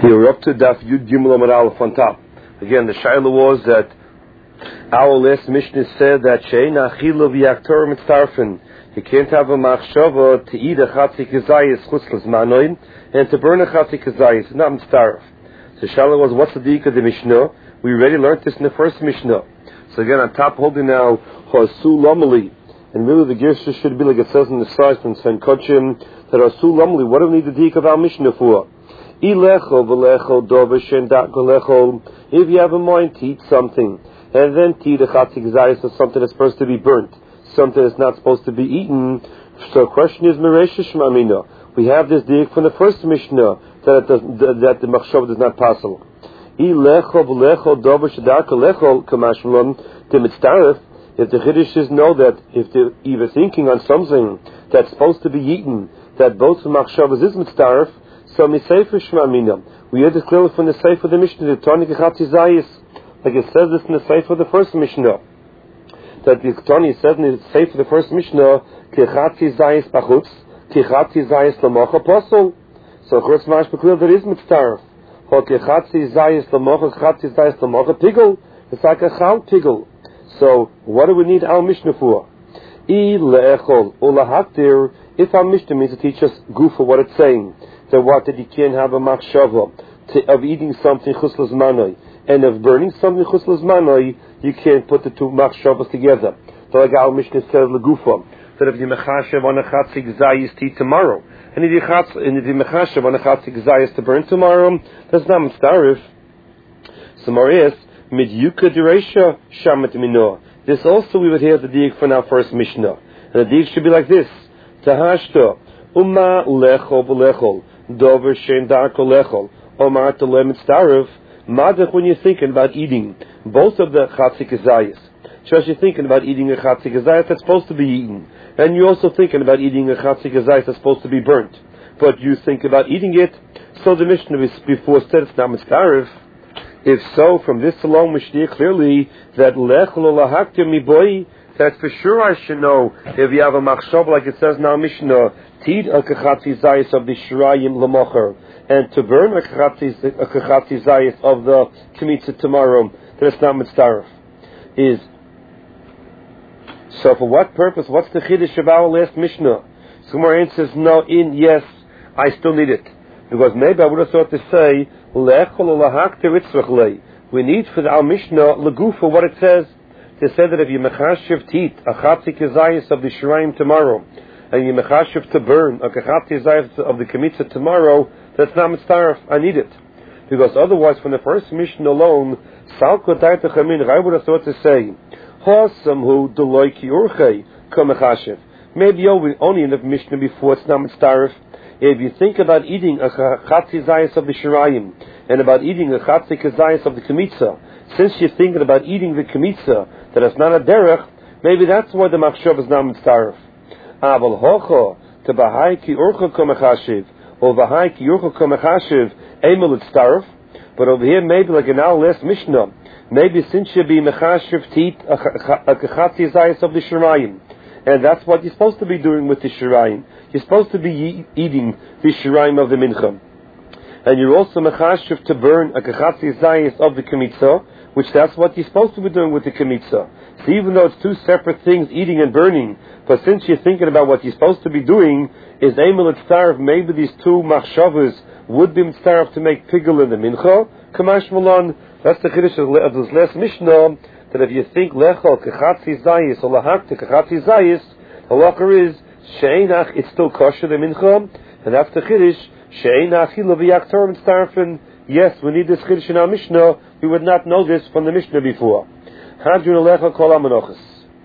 You're up to Daf Yud Gimel Amud Aleph on top. Again, the shaila was that our last Mishnah said that Shein Achilu v'Yaktor Mitzarfen. You can't have a machshava to eat a chatzik kazayis chutzlas manoin and to burn a chatzik kazayis, not mitzaref. So the shaila was, what's the dika of the Mishnah? We already learned this in the first Mishnah. So again, on top holding now Hasu Lomali. And really the Girsha should be like it says in the side from Sen Kochim that Hasu Lomali. What do we need the dika of our Mishnah for? If you have a mind to eat something, and then to eat a chatzik zayis or something that's supposed to be burnt, something that's not supposed to be eaten, so the question is, we have this dik from the first Mishnah that the machshava does not possible. If the Chiddushes know that if they're either thinking on something that's supposed to be eaten, that both the machshavas is mitzdaref, so misayfer shma'amina. We heard this clearly from the Sefer of the Mishnah, the Tani Kechatzi Zayis, like it says this in the Sefer of the first Mishnah. That the Tani says in the Sefer of the first Mishnah, Kechatzi Zayis bachutz, Kechatzi Zayis lamocha posol. So Chutz Mash Beklir there is mitzdaref. Ho Kechatzi Zayis lamocha, Kechatzi Zayis lamocha pigel. It's like a chal pigel. So what do we need our Mishnah for? I le'echol ulahaktir. If our Mishnah means to teach us gufa what it's saying, that what that you can't have a machshava of eating something chuslas manoi and of burning something chuslas manoi, you can't put the two machshavas together. So like our Mishnah says legufa, that if you mechashav on a chatzik zayis to eat tomorrow, and if you mechashav on a chatzik zayis to burn tomorrow, that's not mitzdarif. So Marias midyuka dereisha shamet mino. This also we would hear the dig from our first Mishnah, and the dig should be like this: tahashta umma lechol v'lechol dover shein darko lechol omar tolem mitzdarif madach. When you're thinking about eating both of the chatzik zayis, just you're thinking about eating a chatzik zayis that's supposed to be eaten, and you're also thinking about eating a chatzik zayis that's supposed to be burnt, but you think about eating it. So the Mishnah before said it's not mitzdarif. If so, from this alone we should hear clearly that lech lo lahaktir mi boi, that for sure I should know if you have a machshava like it says in our Mishnah, tid a kechatzi zayis of the shirayim lamocher, and to burn a kechatzi zayis of the kmitza tomorrow, that it's not mitzdaref. Is so for what purpose? What's the chiddush of our last Mishnah? So more answers no, yes, I still need it. Because maybe I would have thought to say, we need for our Mishnah, legufa, what it says, to say that if you mechashiv tit, a chatzik zayis of the shirayim tomorrow, and you mechashiv to burn, a chatzik zayis of the kmitza tomorrow, that's not mitzdaref, I need it. Because otherwise, from the first Mishnah alone, salko daita chamin, I would have thought to say, hasamhu deloi ki urchei, kamechashiv. Maybe only in the Mishnah before, it's not mitzdaref. If you think about eating a chatzi zayis of the shirayim and about eating a chatzi zayis of the kmitza, since you're thinking about eating the kmitza, that it's not a derech, maybe that's why the machshav is not mitzdaref. Aval hocho to bahai ki urcha komechashiv or bahai ki urcha komechashiv emel mitzdaref. But over here, maybe like in our last Mishnah, maybe since you be mechashiv tit a chatzi zayis of the shirayim, and that's what you're supposed to be doing with the shirayim. You're supposed to be eating the shirayim of the mincha. And you're also mechashiv to burn a kechatzi zayis of the kmitza, which that's what you're supposed to be doing with the kmitza. So even though it's two separate things, eating and burning, but since you're thinking about what you're supposed to be doing, is emel mitzdaref, maybe these two machshavas would be mitzdaref to make pigel in the mincha. Kamash malon, that's the chiddush of this last Mishnah, that if you think lechol kechatzi zayis or lahak to kechatzi zayis, halacha is she'enach, it's still kosher the mincha, and that's the chiddush she'enach hilo v'yaktor mitzdarfen. Yes, we need this chiddush in our Mishnah. We would not know this from the Mishnah before. Hadrun alecha kol amanochas.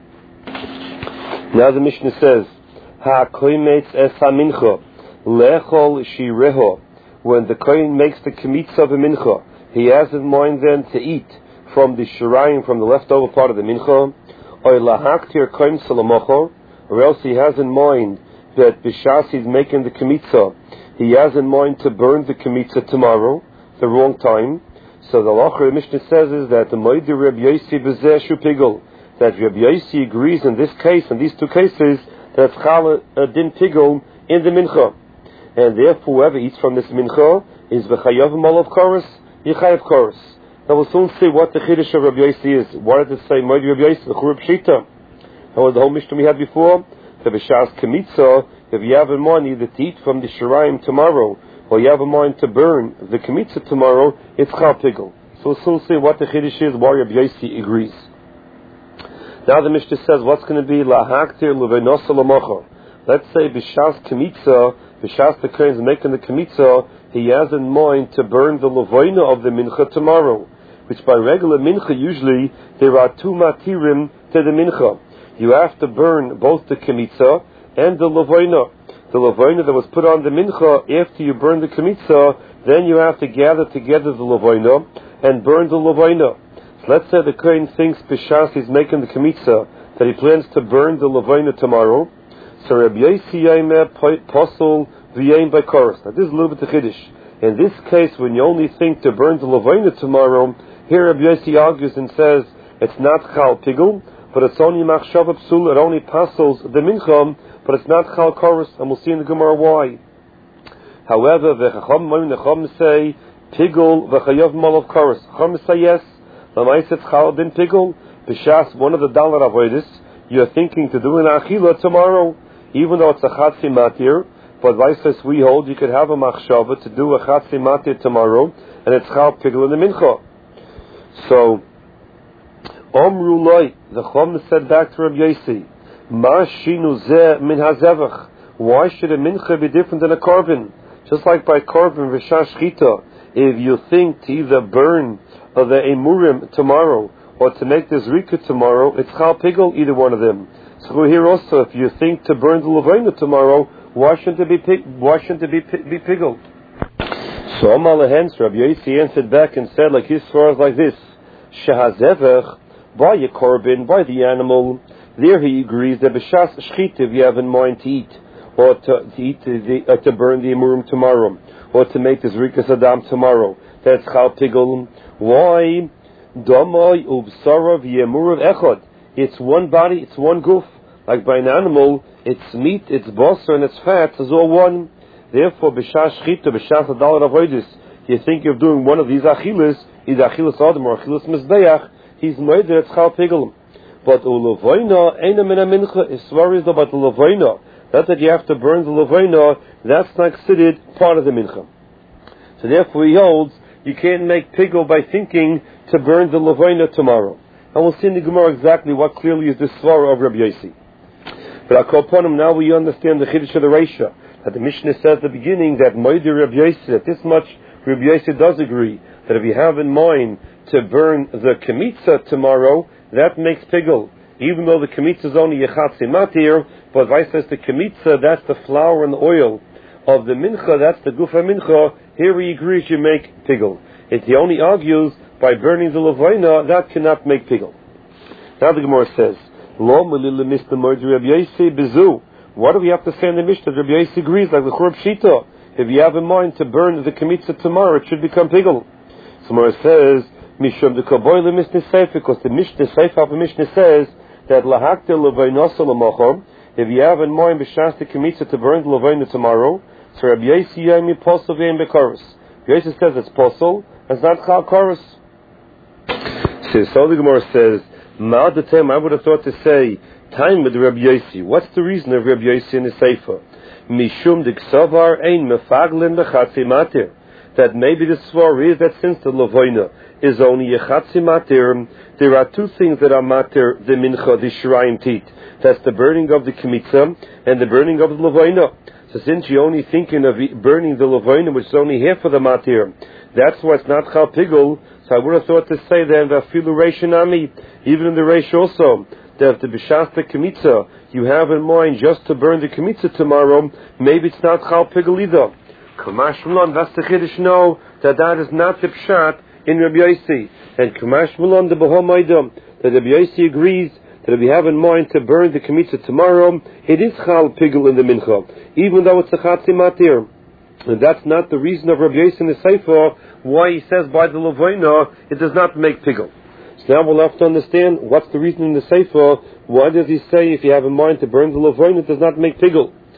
Now the Mishnah says, ha koimetz es ha-mincha lechol shireho. When the kohen makes the kmitza of a mincha, he has in mind then to eat from the shirayim, from the leftover part of the mincha, or lahaktir kohen salamocho, or else he has in mind that b'shas he's making the kmitza, he has in mind to burn the kmitza tomorrow, the wrong time. So the Lachar Mishnah says is that the Moedi Reb Yosi b'zeh shu pigel, that Reb Yosi agrees in this case, in these two cases, that it's chal din pigel in the mincha. and therefore whoever eats from this mincha is v'chayav malav koros, yichayav koros. Now we'll soon see what the chiddush of Rabbi Yossi is. What did it say? Moed Rabbi Yossi, the Churub Shita. And what the whole Mishnah we had before, the b'shas kemitza, if you have in mind either to eat from the shirayim tomorrow, or you have in mind to burn the kemitza tomorrow, it's chal pigel. So we'll soon see what the chiddush is, why Rabbi Yossi agrees. Now the Mishnah says, what's going to be lahaktir l'venosa l'mocha? Let's say b'shas kemitza, b'shas the kohen is making the kemitza, he has in mind to burn the levoina of the mincha tomorrow, which by regular mincha usually there are two matirim to the mincha. You have to burn both the kemitza and the levoina. The levoina that was put on the mincha, after you burn the kemitza, then you have to gather together the levoina and burn the levoina. So let's say the kohen thinks b'shas he's making the kemitza that he plans to burn the levoina tomorrow. So Rabbi Yossi Yomer posel v'yein by chorus. Now this is a little bit the chiddush. In this case, when you only think to burn the levoina tomorrow, here Rabbi Yossi argues and says it's not chal pigul, but it's only machshava psul. It only pasels the mincha, but it's not chal chorus, and we'll see in the Gemara why. However, the chacham say pigul v'chayav malav chorus. Chacham say yes. L'mais it's chal bin pigul. B'shas one of the dalar avodas you're thinking to do an achila tomorrow, even though it's a chatzi matir. But vice we hold you could have a machshava to do a chatzi matir tomorrow, and it's chal pigul in the mincha. So, Omru loy, the Chum said back to Rabbi Yossi, Ma shinu zeh min hazevach. Why should a mincha be different than a korban? Just like by korban v'shas shchita, if you think to either burn the emurim tomorrow or to make the zrika tomorrow, it's chal pigul, either one of them. So here also, if you think to burn the levaina tomorrow, why shouldn't it be pigul? So Amar lehens, Rabbi Yossi answered back and said like his swars like this: Shehazevach, by a korban, by the animal, there he agrees that b'shas shchita if you have in mind to eat, or to burn the emurim tomorrow, or to make the zrikas adam tomorrow, that's chal pigul. Why? Domai ubsarav yemurav echad. It's one body, it's one goof. Like by an animal, its meat, its basar, and its fat is all one. Therefore, b'shas shchita, b'shas adal avodas, you think you're doing one of these achilas, either achilas adam or achilas mizbeach, he's made that it's chal pigul. But ulevoina eina min mincha is worries about the levoina. Not that you have to burn the levoina, that's not considered part of the mincha. So therefore he holds you can't make pigul by thinking to burn the levoina tomorrow. And we'll see in the Gemara exactly what clearly is the svara of Rabbi Yossi. But I'll call upon him now we understand the chiddush of the Reisha. That the Mishnah says at the beginning that Moeder Rabbi Yossi, that this much Rabbi Yossi does agree, that if you have in mind to burn the kemitza tomorrow, that makes pigul. Even though the kemitza is only yechatzi matir, but vice says the kemitza, that's the flour and the oil of the mincha, that's the gufa mincha, here he agrees you make pigul. If he only argues by burning the levaina, that cannot make pigul. Now the Gemara says, Lo melila Mr. Moeder Rabbi Yossi bezu. What do we have to say in the Mishnah? Rabbi Yossi agrees, like the Churub Shita. If you have in mind to burn the kemitza tomorrow, it should become pigul. So Gemara says, Mishum de Kaboy le Mishnah Sefer, because the Mishnah Sefer of the Mishnah says that lahakta levainosa lemachom. If you have in mind b'shas the kemitza to burn the levaina tomorrow, so Rabbi Yossi yami posel v'yein bekoros. Rabbi Yossi says it's posel, it's not chal koros. So the Gemara says, Ma'ad the time I would have thought to say time with Rabbi Yossi. What's the reason of Rabbi Yossi in the Sefer? Mishum de ksavar ein mefaglin bechatzi matir. That maybe the svar is that since the levaina is only a chatzi matir, there are two things that are matir the mincha, the shirayim tit. That's the burning of the kemitza and the burning of the levaina. So since you're only thinking of burning the levaina, which is only half of the matir, that's why it's not chal pigul. So I would have thought to say then vafilu reish nami, even in the reish also, that the b'shas the kemitza you have in mind just to burn the kemitza tomorrow, maybe it's not chal pigul either. Kamash Mulon, that's the chiddush know that is not the pshat in Rabbi Yossi. And Kamash Mulon the Bahomaydam, that Rabbi Yossi agrees that if you have in mind to burn the kemitza tomorrow, it is chal pigul in the mincha, even though it's a chatzi matir. And that's not the reason of Rabbi Yossi in the Sefer why he says by the levaina it does not make pigul. So now we'll have to understand what's the reason in the Sefer. Why does he say if you have in mind to burn the levaina it does not make pigul? So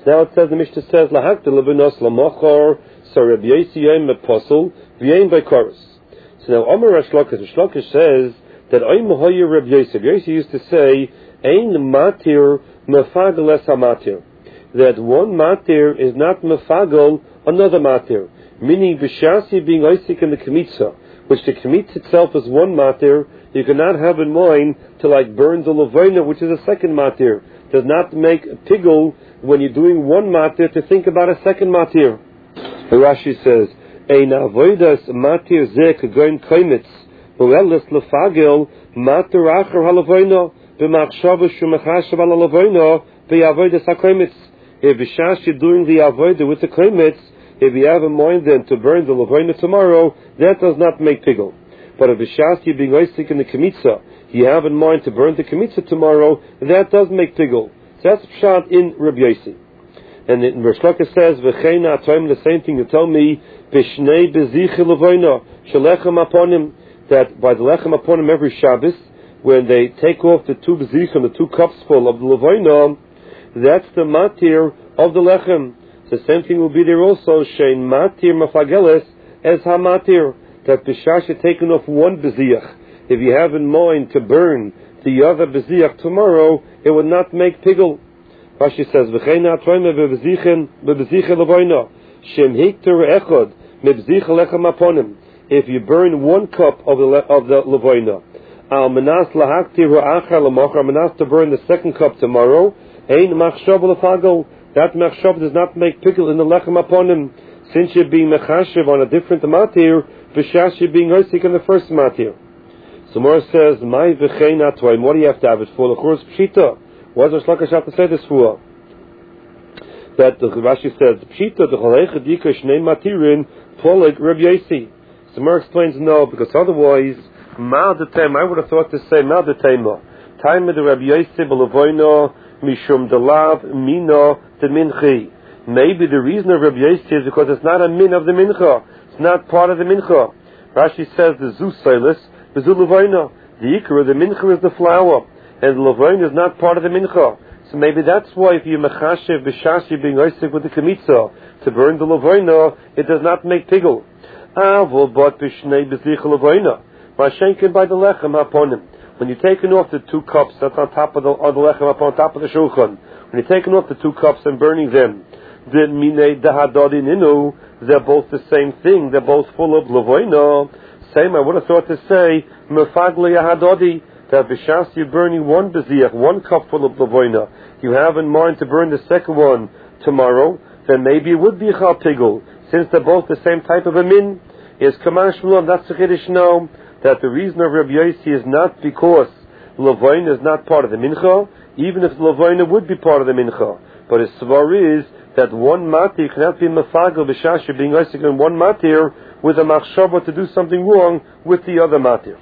Now it says, the Mishnah says, Lahakta levinos lamachor, so Rabbi Yossi yom apostle, v'yein by chorus. So now, Omer Resh Lakish says that Oim Hoyer Rabbi Yossi. Rabbi Yossi used to say, Ein matir mefagel es hamatir. That one matir is not mefagel another matir. Meaning, b'shasi being oisik in the kemitza, which the kemitza itself is one matir, you cannot have in mind to burn the levona, which is a second matir. Does not make a pigul when you're doing one matir to think about a second matir. Rashi says, Ein avoidas matir zeh kagoin koimitz, Boelis lefagel matir acher halavona, b'machshava shumachashav halavona, b'avoidas hakoimitz. If b'shash you're doing the avodah with the koimitz, if you have in mind then to burn the levona tomorrow, that does not make pigul. But if b'shas you're being oisik in the kemitza, you have in mind to burn the kemitza tomorrow, that does make pigul. So that's pshat in Rabbi Yossi. And in Rosh Lakish says, V'cheina atoim, the same thing you tell me, B'shnei beziche levoino, shelechem aponim, that by the lechem aponim every Shabbos, when they take off the two bezichim, the two cups full of the levoino, that's the matir of the lechem. The same thing will be there also, shein matir mafageles, as hamatir, that b'shash you're taking off one beziach. If you have in mind to burn the other beziach tomorrow, it would not make pigul. Rashi says, "V'cheina troime bebeziche levoino shem hikter echod mebziche lechem aponim." If you burn one cup of the levoino, al menas lahaktir ha'achar lemachar, menas to burn the second cup tomorrow, ein machshav lefagel. That machshav does not make pigul in the lechem aponim, since you're being mechashiv on a different matir, b'shash you're being hosik in the first matir. So Mor says, "My v'cheina troime." What do you have to have it for? The churus pshita. What does Rosh Lakish have to say this for? That the Rashi says, Pshita, the Cholecha Dika Shnei Matirin, Polig Rabbi Yossi. So Mer explains no, because otherwise, Mal de Tema, I would have thought to say Mal de Tema. Time of the Rabbi Yossi, Belavoino, Mishum Delav, Mino, de Minchi. Maybe the reason of Rabbi Yossi is because it's not a min of the Mincha. It's not part of the Mincha. Rashi says, the Zu Silas, the Zu Lavoino. The Ikra, the Mincha is the flour. And Lavoin is not part of the mincha. So maybe that's why if you mechashev b'shashi being oisik with the kemitza to burn the lavoina, it does not make pigul. Avol bot b'shnei b'zich lavoina. Mashenkin by the lechem haponim. When you're taking off the two cups that's on top of the lechem upon top of the shulchan, when you're taking off the two cups and burning them, the minei dahadodin inu, they're both the same thing. They're both full of lavoina. Same, I would have thought to say mefagli yahadodi. That b'shas you're burning one beziach, one cup full of lavoina, you have in mind to burn the second one tomorrow, then maybe it would be chal pigul, since they're both the same type of a min. Is Kamash Shalom, that's the Chiddush now, that the reason of Rabbi Yossi is not because lavoina is not part of the mincha, even if lavoina would be part of the mincha. But his svar is that one matir cannot be mefagel b'shas you're being oisik in one matir with a machshava to do something wrong with the other matir.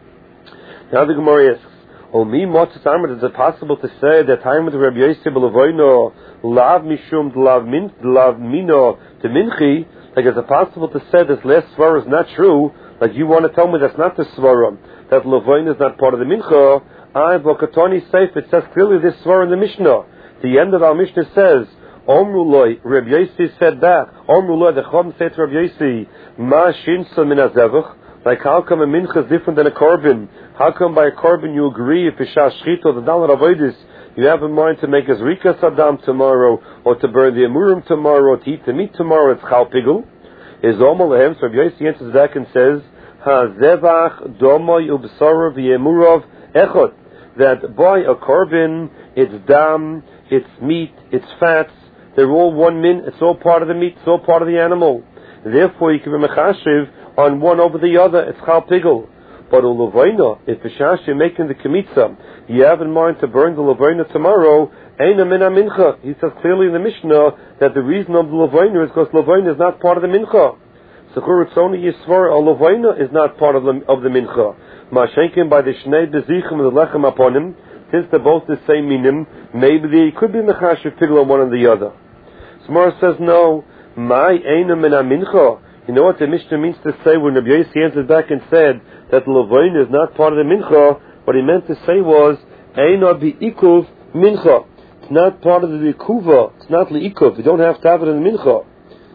Now the Gemara asks, "Omi motzes amar, is it possible to say that time with Rabbi Yossi b'levoino lav mishum lav mino to minchi? Like, is it possible to say this last svara is not true? Like, you want to tell me that's not the svara, that levoino is not part of the mincha? I v'katoni seif, it says clearly this svara in the Mishnah. The end of our Mishnah says, Omruloi, Rabbi Yossi said back, Omruloi, the Chum said to Rabbi Yossi, Ma shinsa min hazevach. Like, how come a mincha is different than a korban? How come by a korban you agree if it's shashchito, the dalar avoidis, you have in mind to make a zrika sadam tomorrow, or to burn the emurim tomorrow, or to eat the meat tomorrow, it's chal pigul? Is omal lehem, so Rabbi Yossi answers back and says, Ha-zevach domoy ubsarav yemurov echot. That by a korban, it's dam, it's meat, it's fats, they're all one min, it's all part of the meat, it's all part of the animal. Therefore, you can be mechashiv on one over the other, it's chal pigul. But a lavoina, if b'shash you're making the kemitza, you have in mind to burn the lavoina tomorrow, eina min mincha. He says clearly in the Mishnah that the reason of the lavoina is because lavoina is not part of the mincha. So it's only yisvar, a lavoina is not part of the mincha. Mashenkin by the shnei bezichim and the lechem upon him, since they're both the same minim, maybe they could be mechashiv pigul on one and the other. Smar says no, my eina min mincha. You know what the Mishnah means to say when Rabbi Yossi answered back and said that lavoina is not part of the mincha? What he meant to say was, Eina bi ikuv mincha. It's not part of the Ikuva. It's not Li'ikuv. You don't have to have it in the Mincha.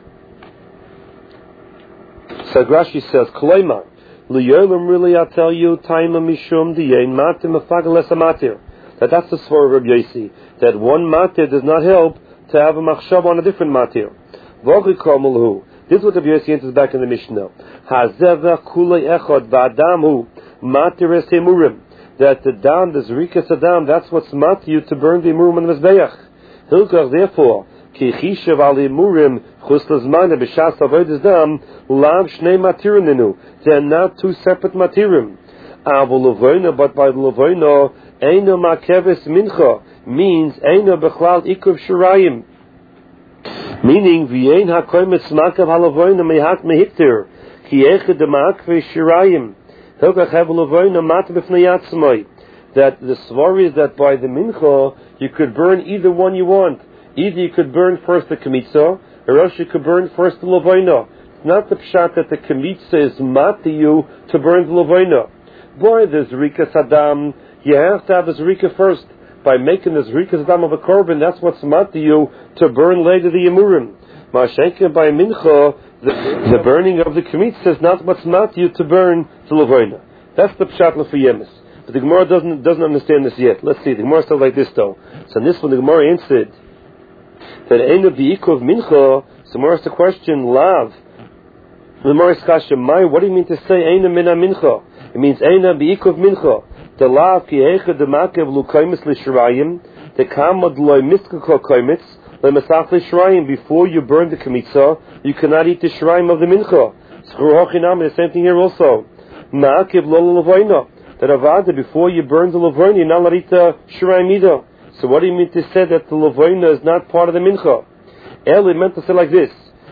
So Rashi says, Kleiman, L'yolim really, I tell you, Taima Mishum Diyein Matir Mefagel Es Matir. That's the Svar of Rabbi Yossi. That one Matir does not help to have a Machshava on a different Matir. V'ogikol Mulhu. This is what Rabbi Yossi answers back in the Mishnah. Hazevach Kulei Echad V'Adamu Matir Es Emurim. That the dam, the Zrikas Adam, that's what's Matir to burn the Emurim on the Mizbeach. Hilkach, therefore, Ki Chishav Al Emurim Chuslas Mana B'Shas Avodas Dam Lav Shnei Matirim Ninu. They're not two separate Matirim. Avol Levoina, but by the Levoina, Eino Makeves Mincha means Eino Bechlal Ikuv Shirayim. Meaning, V'yein HaKoymet Smakav HaLevoina Mehak Mehiktir Ki Echad Ma'akve Shirayim Hilkach Hev Levoina Mat B'fnei Yatzmai. That the svar is that by the Mincha, you could burn either one you want. Either you could burn first the Kemitza, or else you could burn first the Levoina. It's not the pshat that the Kemitza is mat to you to burn the Levoina. Boy, the Zrika Saddam, you have to have the Zrika first. By making the Zrika Saddam of a korban, that's what's mat to you to burn later the Yemurim. Ma'ashenka by Mincha, the burning of the Kemitza is not what's mat to you to burn the Levoina. That's the pshat Lefiyemis. But the Gemara doesn't understand this yet. Let's see, the Gemara says like this though. So in this one, the Gemara answered that Eino B'Ikov Mincha, so Gemara asked the question, Lav. The Gemara asks, what do you mean to say Eino Mina Mincha? It means Eino B'Ikov Mincha. The Lav Ki Eicha D'Makev L'Koimis L'Shirayim, the Kamad L'Oi Miskako Koimitz, L'Masach L'Shirayim, before you burn the Kemitza, you cannot eat the Shirayim of the Mincha. S'chur Hochinam, the same thing here also. Ma'akev Lo L'Levoina. That Avada, before you burn the Levoina, you're not allowed to eat the Shirayim either. So what do you mean to say that the Levoina is not part of the Mincha? Eli meant to say like this.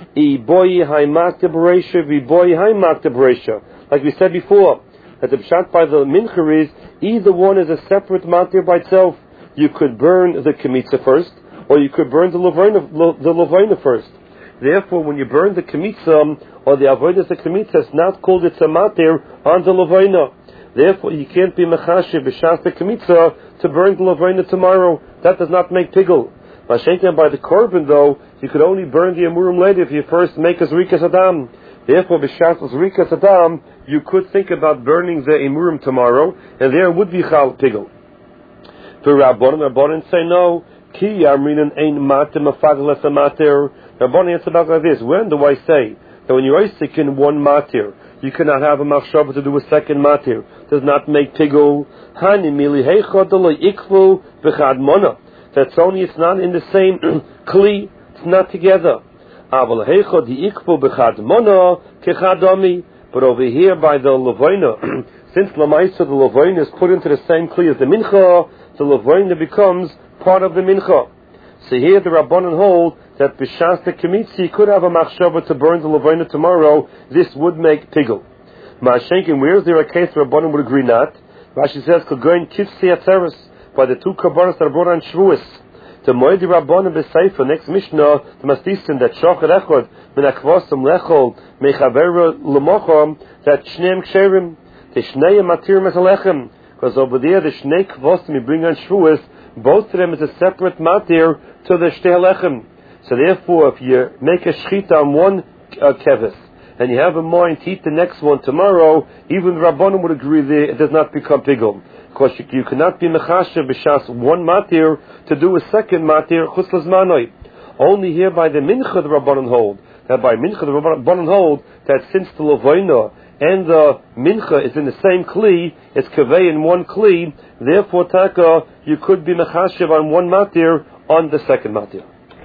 Like we said before, that the pshat by the Mincha is, either one is a separate matir by itself. You could burn the Kemitza first, or you could burn the Levoina first. Therefore, when you burn the Kemitza, or the Avodas of Kemitza, it's not called it's a matir on the Levoina. Therefore, you can't be mechashiv b'shas the Kemitza to burn the Levoina tomorrow. That does not make pigul. Mashenkan by the korban, though, you could only burn the Emurim later if you first make a Zrikas Adam. Therefore, b'shas Zrikas Adam, you could think about burning the Emurim tomorrow, and there would be chal pigul. For Rabbanan say no. Ki yamrinan ein matir mafagel es matir. Rabbanan answer back like this. When do I say that when you're Isaac in one matir, you cannot have a machshava to do a second matir? Does not make pigul. Hani mili heichad lo ikvu v'chad mona. That's only it's not in the same kli. It's not together. Aval heichad ikvu v'chad mona kechad ami. But over here by the Levoina, since Lamaisa the Levoina is put into the same kli as the Mincha, the Levoina becomes part of the Mincha. So here the Rabbanan hold that b'shas the Kemitzi could have a machshava to burn the Levoina tomorrow. This would make pigul. Ma'ashenkin, where is there a case where Rabbanan would agree not? Rashi says, Kogoin Kivsi Atzeres, by the two Kabbalas that are brought on Shavuos. The Moedi Rabbanan B'Seifa, next Mishnah, the Mastisin, that Shochad Echod, Min Akvosam Lechol, Mechavera L'mochom, that Shneim Ksherim, the Shnei Matir Mesalechem, because over there the Shnei Kvosim you bring on Shavuos, both of them is a separate matir to the Shtei Lechem. So therefore, if you make a shchita on one keves, and you have a mind to eat the next one tomorrow, even the Rabbanim would agree there it does not become pigul. Because you cannot be mechashev b'shas one matir to do a second matir chuslas manoi. Only here by the mincha the Rabbanim hold. That by mincha the Rabbanim hold that since the Levoina and the mincha is in the same kli, it's kaveh in one kli, therefore taka, you could be mechashev on one matir on the second matir.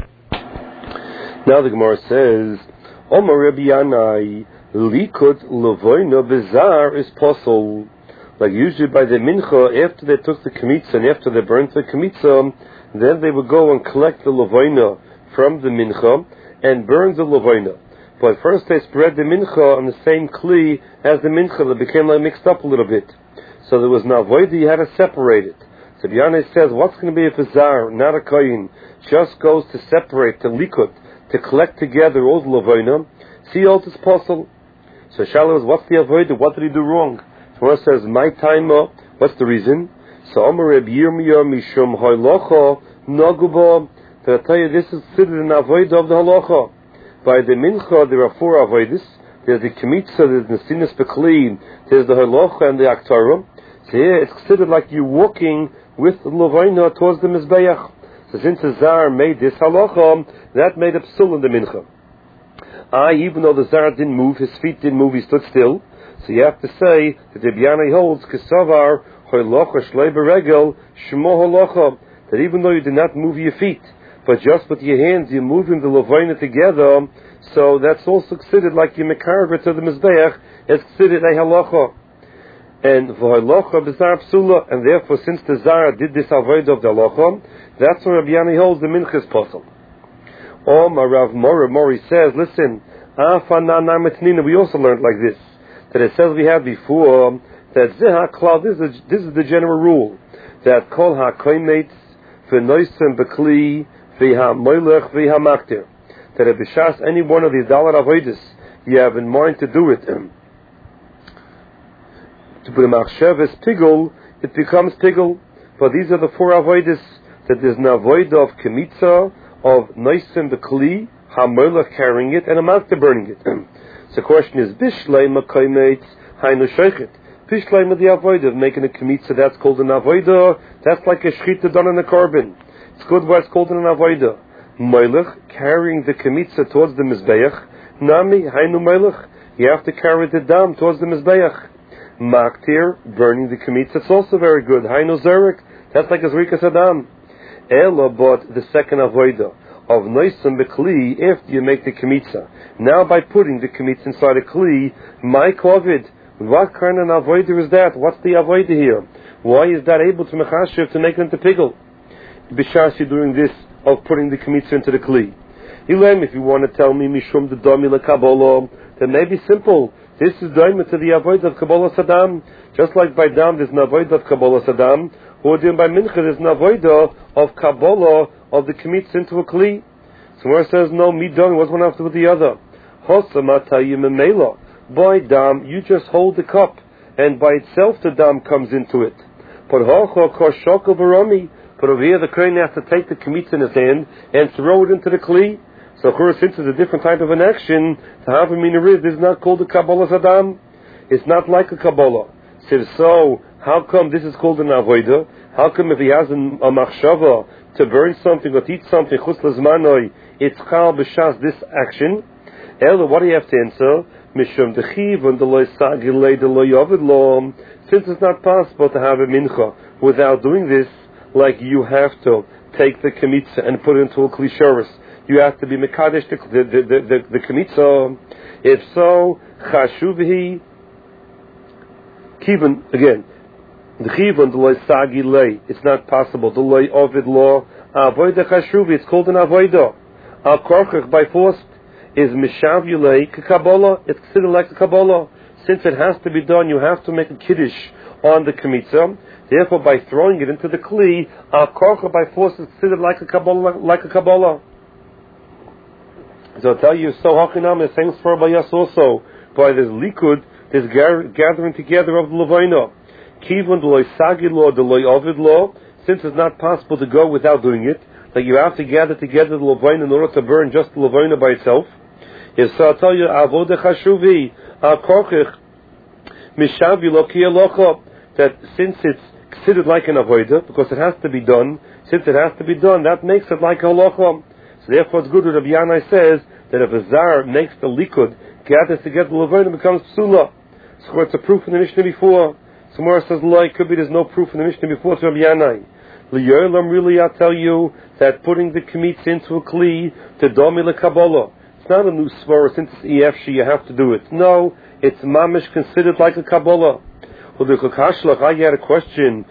Now the Gemara says, Omar Rabbi Yanai, likut Levoina bezar is posol. Like usually by the mincha, after they took the kemitza and after they burnt the kemitza, then they would go and collect the Levoina from the mincha and burn the Levoina. But first they spread the mincha on the same kli as the mincha. That became like mixed up a little bit. So there was no avodah, you had to separate it. So Yanai says, what's going to be if a zar, not a kohen, just goes to separate, to likut, to collect together all the Levoina, see all this possible. So Shalom, what's the avodah? What did he do wrong? Gemara says, my time, what's the reason? So Amar Reb Yirmiyah Mishum Hoylocha Nogubo. To tell you, this is considered an avodah of the halacha. By the mincha, there are 4 avodas. There's the kemitza, there's the nesinas bekli, there's the halacha and the aktarim. So here it's considered like you're walking with the levaina towards the mizbeach. So since the Zar made this halacha, that made a psul in the mincha. Even though the Zar didn't move, his feet didn't move, he stood still. So you have to say that the B'yanai holds kesavar halacha shlei beregel shmo halacha, that even though you did not move your feet, but just with your hands you're moving the levaina together, so that's also considered like you mekarver to the mizbeach, it's considered a halacha. And v'halacha b'zar psula, and therefore since the Zara did this avodah of the halacha, that's where Rabbi Yani holds the minchas posel. Rav Mori says, listen, we also learned like this, that it says we had before, that this is the general rule, that kol ha-koimetz v'noisem b'kli v'ha-moilech v'ha-maktir, that if b'shas any one of these dalar avodas you have in mind to do it, to put a machshavas pigul, it becomes pigul. But these are the 4 avodas, that there's an avodah of kemitza, of noisim b'kli, ha-moilech carrying it, and a maktir burning it. So the question is, bishleima koimetz hainu shoichet. Bishleima the avodah of making a kemitza, that's called an avodah, that's like a shchita done in a korban. It's good why it's called an avodah. Moilech, carrying the kemitza towards the mizbeach, nami hainu moilech, you have to carry the dam towards the mizbeach. Maktir, burning the kemitza, it's also very good. Hainu zerek, that's like a zrikas adam. Ela, but the second avodah of noisim bekli, after you make the kemitza. Now by putting the kemitza inside a kli, my kovid, what kind of avodah is that? What's the avodah here? Why is that able to mechashiv to make it into pigul? B'shas you're doing this of putting the kemitza into the kli. Ilem, if you want to tell me mishum the domi lekabolo, then maybe simple. This is doimah to the avodah of Kabbalah Saddam. Just like by Dam there's an avodah of Kabbalah Saddam, or doing by Mincha there's an avodah of Kabbalah of the kemitza into a kli. So where it says no, midon, what's one after with the other? Hosamatayim emela. By Dam you just hold the cup, and by itself the Dam comes into it. But hocho koshoko barami. But over here the kohen has to take the kemitza in his hand and throw it into the kli. So of course, since it's a different type of an action, to have a minarid is not called a Kabbalah Saddam. It's not like a Kabbalah. So how come this is called an avodah? How come if he has a machshava to burn something or to eat something, chus lezmanoi, it's chal b'shas this action? Ella, what do you have to answer? Mishum dechiv and deloy sagilei deloy yovid lo. Since it's not possible to have a mincha without doing this, like you have to take the kemitza and put it into a klisharis. You have to be mekadesh the kemitza. If so, chashuvhi kivan again. The chivon deloy sagi lei. It's not possible. Deloy ovid law avoida chashuvhi. It's called an avoida. Al korchach by force is mishavulei kekabbalah. It's considered like a kabbalah. Since it has to be done, you have to make a kiddush on the kemitza. Therefore, by throwing it into the kli, al korchach by force is considered like a kabbalah. So I'll tell you, so hachinam, the same for Bayas also. By this likud, this gathering together of the Levaina. Kivun deloy sagi law, deloy ovid law, since it's not possible to go without doing it, that you have to gather together the Levaina in order to burn just the Levaina by itself. If so, I'll tell you, avodah chashuvi, al-korchich, mishavi lo ki alocha, that since it's considered like an avodah, because it has to be done, since it has to be done, that makes it like a halacha. So therefore it's good that Rabbi Yanai says that if a Zar makes the likud, gathers together the Levaina, it becomes psula. So it's a proof in the Mishnah before. Somewhere it says, it could be there's no proof in the Mishnah before to Rabbi Yanai. L'yolam, really, I'll tell you that putting the kemitza into a kli, to domi lekabbalah. It's not a new svara, since it's EFC, you have to do it. No, it's mamish considered like a kabbalah. Well, the Chokashlach, I had a question.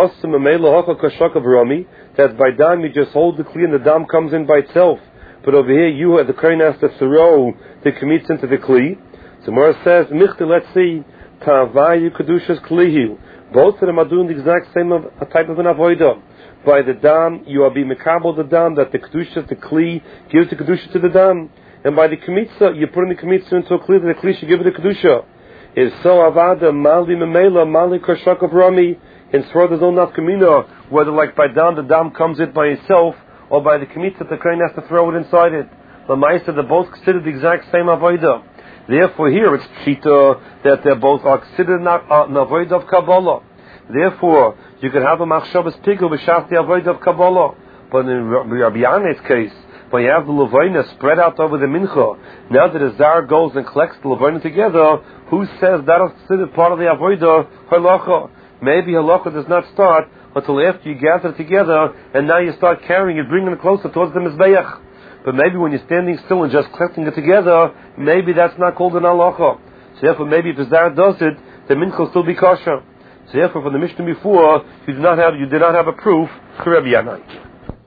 That by dam you just hold the kli and the dam comes in by itself. But over here you, the kohen has to throw the kemitza into the kli. So Mora says, Michti, let's see, Tavayu Kedushas Klihi. Both of them are doing the exact same type of an avodah. By the dam, you are being mekabel the dam, that the kedusha, the kli, gives the kedusha to the dam. And by the kemitza, you're putting the kemitza into a kli, that the kli should give it the kedusha. If so, avada, mali memela, mali kashak of rami, in Sra, there's no nafkamina, whether like by down the dam comes it by itself, or by the kmitz that the kohen has to throw it inside it. The Ma'aseh, they're both considered the exact same avodah. Therefore here it's pshita that they're both are considered an avodah of Kabbalah. Therefore, you can have a machshavas pigul b'shas the avodah of Kabbalah. But in Rabbi Yanai's case, when you have the levayna spread out over the mincha, now that the zar goes and collects the levayna together, who says that is considered part of the avodah halacha? Maybe halacha does not start until after you gather it together, and now you start carrying it, bringing it closer towards the mizbeach. But maybe when you're standing still and just collecting it together, maybe that's not called an halacha. So therefore, maybe if the zar does it, the mincha will still be kosher. So therefore, from the Mishnah before, you did not have a proof for Rabbi Yanai.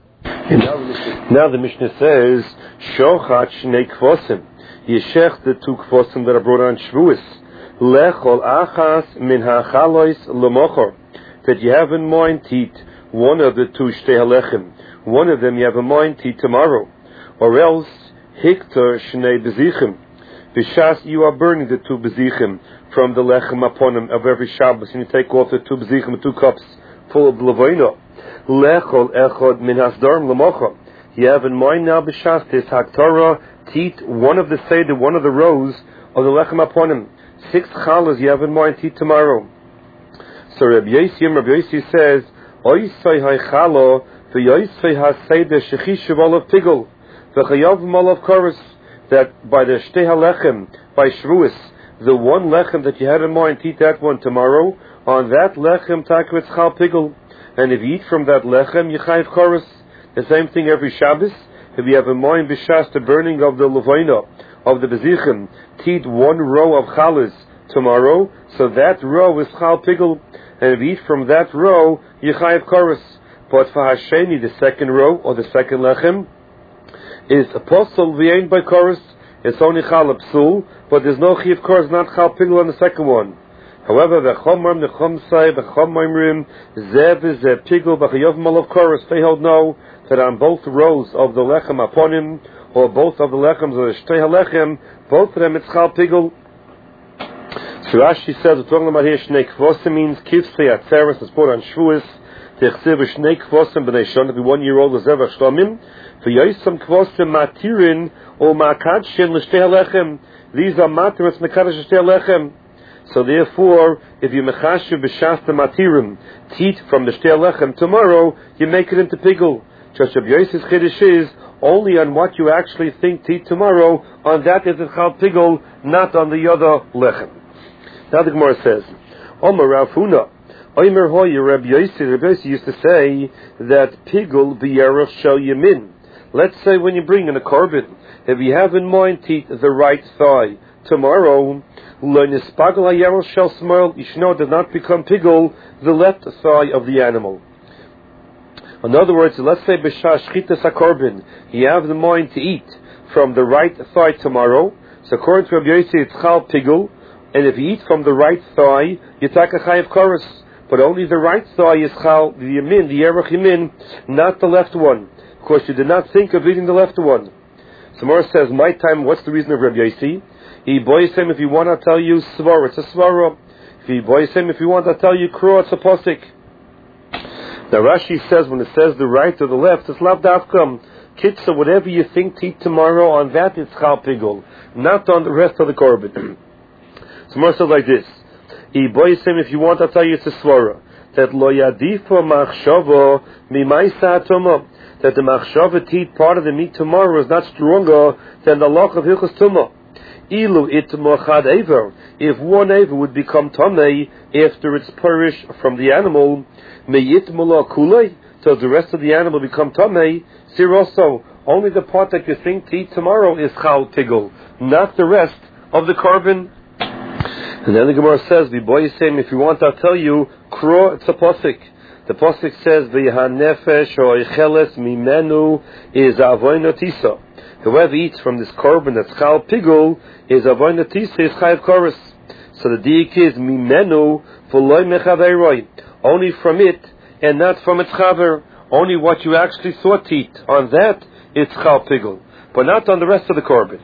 Now the Mishnah says, Shochat shnei kvosim. Yeshech the two kvosim that are brought on Shavuos. Lechol achas min hachalois lemochor. That you have in mind to eat one of the two shtei halechem. One of them you have in mind to eat tomorrow. Or else, hikter shnei bezichim. B'shas you are burning the two bezichim from the lechem aponim of every Shabbos, and you take off the two bezichim, 2 cups full of levoino. Lechol echod min hasdarim lemocha. You have in mind now b'shas this haktorah to eat one of the seder, one of the rows of the lechem aponim. 6 chalas you have in mind to eat tomorrow. So Rabbi Yossi says, Oisay ha'chalo v'yoisay ha'seder shechishuv olav pigul v'chayav olav koros. That by the shtei halechem, by Shavuos, the one lechem that you had in mind, eat that one tomorrow. On that lechem, takwitz chal pigul, and if you eat from that lechem, you chayiv koros. The same thing every Shabbos. If you have in mind b'shas the burning of the levaina of the bezichim, eat one row of chalas tomorrow, so that row is chal pigul, and if you eat from that row, you chayiv koros. But for hasheni, the second row or the second lechem, is apostle v'ain by chorus. It's only chal psul, but there's no chiv chorus, not chal pigul on the second one. However, v'chomram nechomsai v'chomimrim zev zev pigul v'chayav malav chorus. They hold no that on both rows of the lechem aponim, or both of the lechems of the shtei halechem, both of them it's chal pigul. So Rashi says we're talking about here shnei kvosim means kivsei atzeres is put on Shavuos. Techsev shnei kvosim b'nei shon to be 1 year old zev shlomim. V'yoisam kvosim matirin or makadshin l'shtei halechem. These are matiris mekadosh l'shtei halechem. So therefore, if you mechashiv b'shas the matirim, teat from the shtei halechem tomorrow, you make it into pigul. Just Rabbi Yossi's chiddush is only on what you actually think teat tomorrow. On that is it chal pigul, not on the other lechem. Now the Gemara says, Omer Rav Huna. Omer hoye Rabbi Yossi used to say that pigul b'yerach shel yamin. Let's say when you bring in a korban, if you have in mind to eat the right thigh tomorrow, lo nispagel hayerach shel smoil, you should know it does not become pigul the left thigh of the animal. In other words, let's say b'shas shchitas hakorban, you have in mind to eat from the right thigh tomorrow. So according to Rabbi Yossi, it's chal pigul, and if you eat from the right thigh, you take a chayav koros. But only the right thigh is chal the yamin, the yerach yamin, not the left one. Of course, you did not think of eating the left one. Samar says, my time, what's the reason of Rabbi Yossi? He boys him if you want to tell you svara, it's a svara. If he boys him if you want to tell you kro, it's a posik. Now Rashi says, when it says the right or the left, it's lav davkam. Kitsa, whatever you think to eat tomorrow, on that it's chal pigul, not on the rest of the korban. Samar says like this, he boys him if you want to tell you it's a svara. That lo yadifa machshava mimaisa atoma. That the machshava to eat part of the meat tomorrow is not stronger than the loch of hilchos tumah. Ilu itmo chad ever. If one ever would become tamei after it's perished from the animal, meyitmo lo kulei, so the rest of the animal become tamei. Siroso, only the part that you think to eat tomorrow is chal pigul, not the rest of the korban. And then the Gemara says, the boy is saying, if you want, I'll tell you, kro, it's a posik. The posik says, v'yahan nefesh or icheles mimenu is avoy notisa. Whoever eats from this korban that's chal pigul is avoy notisa, is chayav koros. So the diik is mimenu v'loy mechaveiroi. Only from it and not from its chaver. Only what you actually thought to eat. On that, it's chal pigul. But not on the rest of the korban.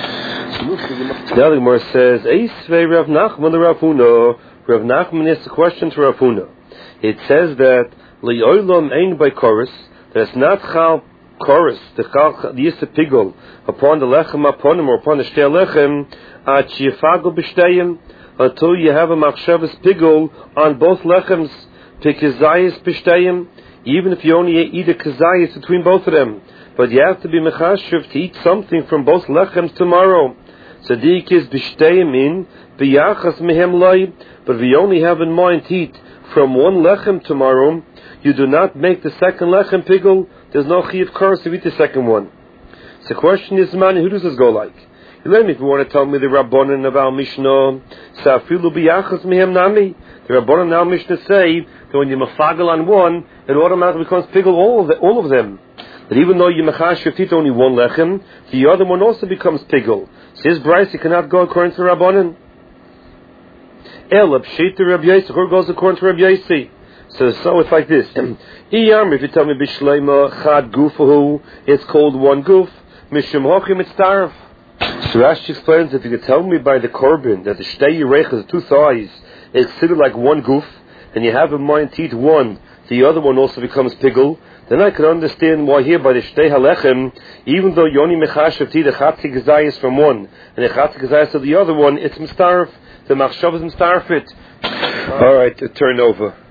Now the Gemara says, Eisvei Rav Nachman the Rav Huna. Rav Nachman is a question to Rav Huna. It says that Le'olam ein by chorus, that it's not chal chorus, the yisa pigul, upon the lechem aponim, or upon the shtei lechem, at sheyafagul b'shteyim, until you have a machshavas pigul on both lechems, pikizayis b'shteyim, even if you only eat a kazayis between both of them. But you have to be mechashiv to eat something from both lechems tomorrow. Tzaddik is b'shteyim in, b'yachas mehem loy, but if you only have in mind to eat from one lechem tomorrow, you do not make the second lechem pigul. There's no chiyuv kars to eat the second one. So the question is, man, who does this go like? You let me, if you want to tell me the Rabbanan of our Mishnah, Safilu biyachas mehem nami. The Rabbanan of our Mishnah say that when you mafagel on one, it automatically becomes pigul all of them. That even though you mechashiv eat only one lechem, the other one also becomes pigul. Says Bryce, you cannot go according to Rabbanan. El Abshita Rabbi Yossi, who goes according to Rabbi Yossi? So it's like this. If you tell me Bishleima Chad Gufahu, it's called one goof. Mishum Hochim it's Tarif. So Rashi explains, if you could tell me by the korban that the Shtei Yerechas, two thighs, is considered like one goof, and you have in mind to eat one, the other one also becomes pigul, then I can understand why here by the Shtei Halechem, even though you only mechashav to eat a Chatzi Gezayis from one, and a Chatzi Gezayis of the other one, it's Mistarif. The Machshav is Mistarif it. Alright, turn over.